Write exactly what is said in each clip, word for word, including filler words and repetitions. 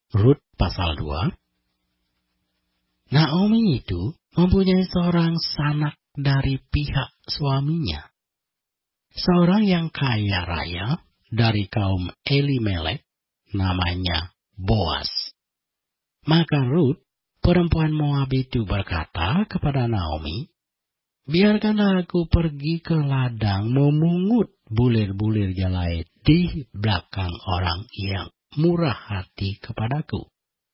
Rut pasal dua. Naomi itu mempunyai seorang sanak dari pihak suaminya, seorang yang kaya raya dari kaum Elimelek, namanya Boas. Maka Rut, perempuan Moab itu berkata kepada Naomi, "Biarkanlah aku pergi ke ladang memungut bulir-bulir jelai di belakang orang yang murah hati kepadaku."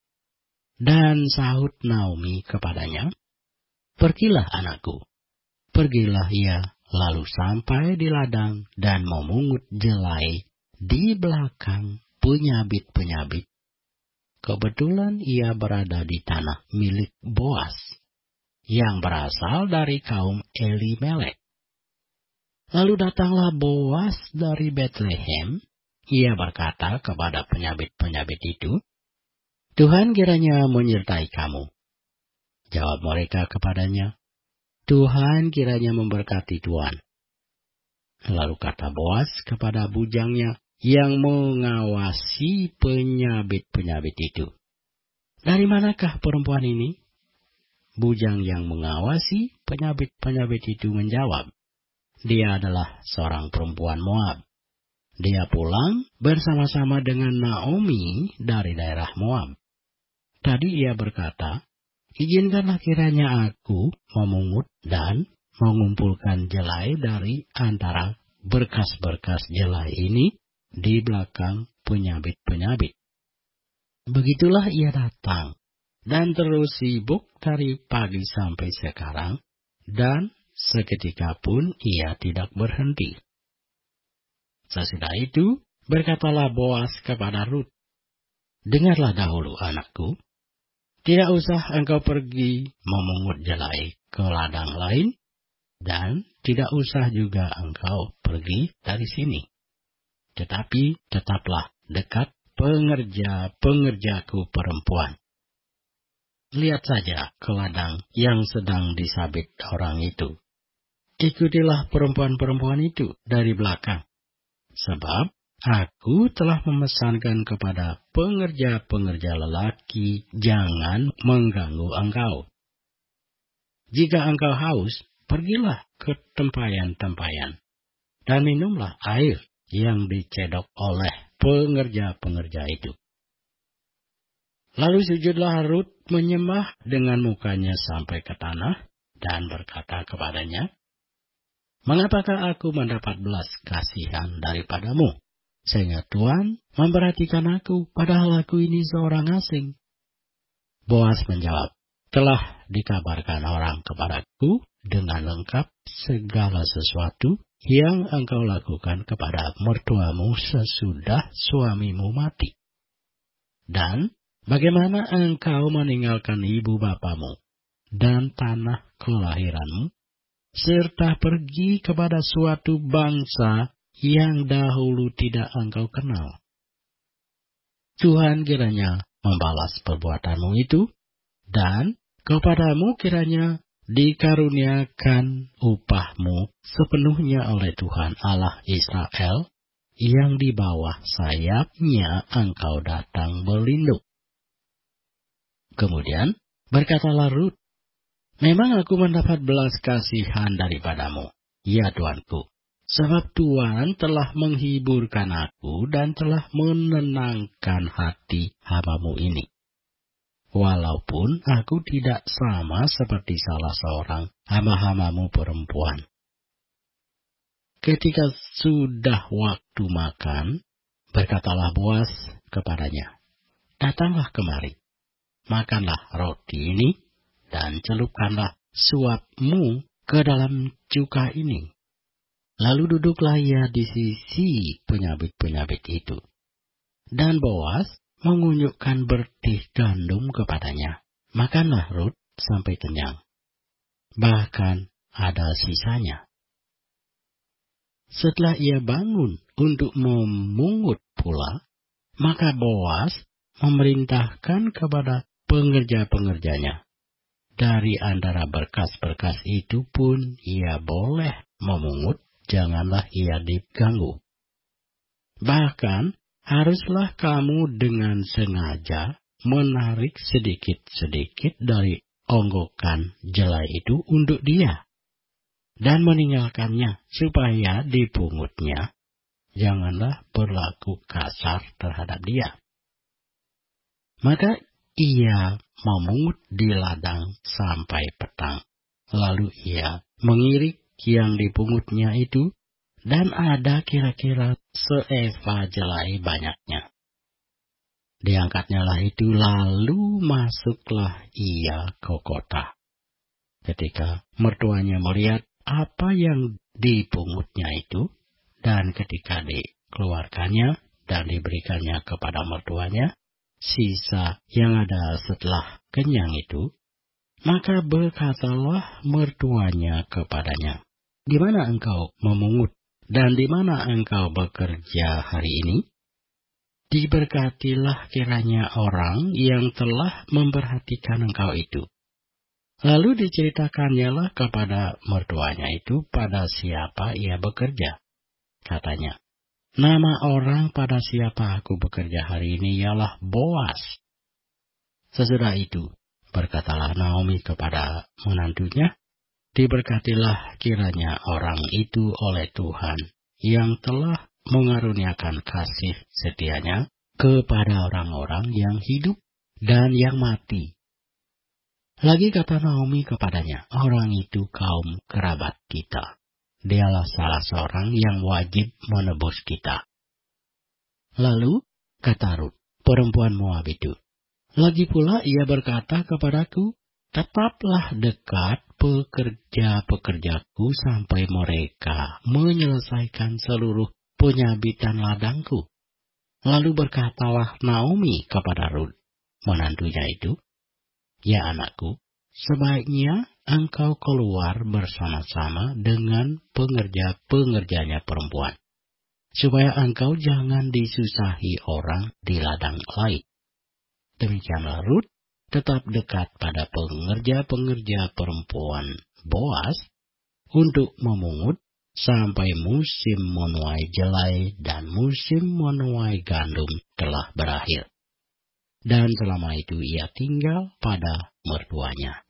Dan sahut Naomi kepadanya, "Pergilah anakku." Pergilah ia lalu sampai di ladang dan memungut jelai di belakang penyabit-penyabit. Kebetulan ia berada di tanah milik Boas, yang berasal dari kaum Elimelek. Lalu datanglah Boas dari Betlehem. Ia berkata kepada penyabit-penyabit itu, "Tuhan kiranya menyertai kamu." Jawab mereka kepadanya, "Tuhan kiranya memberkati tuan." Lalu kata Boas kepada bujangnya yang mengawasi penyabit-penyabit itu, "Dari manakah perempuan ini?" Bujang yang mengawasi penyabit-penyabit itu menjawab, "Dia adalah seorang perempuan Moab. Dia pulang bersama-sama dengan Naomi dari daerah Moab. Tadi ia berkata, 'Izinkanlah kiranya aku memungut dan mengumpulkan jelai dari antara berkas-berkas jelai ini di belakang penyabit-penyabit.' Begitulah ia datang dan terus sibuk dari pagi sampai sekarang, dan seketika pun ia tidak berhenti." Sesudah itu berkatalah Boas kepada Rut, "Dengarlah dahulu anakku, tidak usah engkau pergi memungut jelai ke ladang lain, dan tidak usah juga engkau pergi dari sini. Tetapi tetaplah dekat pengerja-pengerjaku perempuan. Lihat saja ke ladang yang sedang disabit orang itu. Ikutilah perempuan-perempuan itu dari belakang. Sebab aku telah memesankan kepada pengerja-pengerja lelaki, jangan mengganggu engkau. Jika engkau haus, pergilah ke tempayan-tempayan, dan minumlah air yang dicedok oleh pengerja-pengerja itu." Lalu sujudlah Rut menyembah dengan mukanya sampai ke tanah, dan berkata kepadanya, "Mengapakah aku mendapat belas kasihan daripadamu, sehingga Tuhan memperhatikan aku, padahal aku ini seorang asing?" Boas menjawab, "Telah dikabarkan orang kepadaku dengan lengkap segala sesuatu yang engkau lakukan kepada mertuamu sesudah suamimu mati. Dan bagaimana engkau meninggalkan ibu bapamu dan tanah kelahiranmu, serta pergi kepada suatu bangsa yang dahulu tidak engkau kenal. Tuhan kiranya membalas perbuatanmu itu, dan kepadamu kiranya dikaruniakan upahmu sepenuhnya oleh Tuhan Allah Israel, yang di bawah sayapnya engkau datang berlindung." Kemudian berkatalah Rut, "Memang aku mendapat belas kasihan daripadamu, ya tuanku, sebab Tuhan telah menghiburkan aku dan telah menenangkan hati hamamu ini. Walaupun aku tidak sama seperti salah seorang hamba-hambamu perempuan." Ketika sudah waktu makan, berkatalah Boas kepadanya, "Datanglah kemari, makanlah roti ini, dan celupkanlah suapmu ke dalam cuka ini." Lalu duduklah ia di sisi penyabit-penyabit itu. Dan Boas mengunjukkan bertih gandum kepadanya. Makanlah Rut sampai kenyang, bahkan ada sisanya. Setelah ia bangun untuk memungut pula, maka Boas memerintahkan kepada pengerja-pengerjanya, dari antara berkas-berkas itu pun ia boleh memungut, janganlah ia diganggu. Bahkan haruslah kamu dengan sengaja menarik sedikit-sedikit dari onggokan jelai itu untuk dia dan meninggalkannya supaya dipungutnya. Janganlah berlaku kasar terhadap dia. Maka ia memungut di ladang sampai petang. Lalu ia mengirik yang dipungutnya itu, dan ada kira-kira seeva jelai banyaknya. Diangkatnya lah itu, lalu masuklah ia ke kota. Ketika mertuanya melihat apa yang dipungutnya itu, dan ketika dikeluarkannya dan diberikannya kepada mertuanya, sisa yang ada setelah kenyang itu, maka berkatalah mertuanya kepadanya, "Di mana engkau memungut dan di mana engkau bekerja hari ini? Diberkatilah kiranya orang yang telah memperhatikan engkau itu." Lalu diceritakannya lah kepada mertuanya itu pada siapa ia bekerja. Katanya, "Nama orang pada siapa aku bekerja hari ini ialah Boas." Sesudah itu, berkatalah Naomi kepada menantunya, "Diberkatilah kiranya orang itu oleh Tuhan yang telah mengaruniakan kasih setianya kepada orang-orang yang hidup dan yang mati." Lagi kata Naomi kepadanya, "Orang itu kaum kerabat kita. Dialah salah seorang yang wajib menebus kita." Lalu kata Rut, perempuan Moab itu, "Lagi pula ia berkata kepadaku, tetaplah dekat pekerja-pekerjaku sampai mereka menyelesaikan seluruh penyabitan ladangku." Lalu berkatalah Naomi kepada Rut, menantunya itu, "Ya anakku, sebaiknya engkau keluar bersama-sama dengan pengerja-pengerjanya perempuan, supaya engkau jangan disusahi orang di ladang lain." Demikianlah Rut tetap dekat pada pengerja-pengerja perempuan Boas untuk memungut sampai musim menuai jelai dan musim menuai gandum telah berakhir. Dan selama itu ia tinggal pada mertuanya.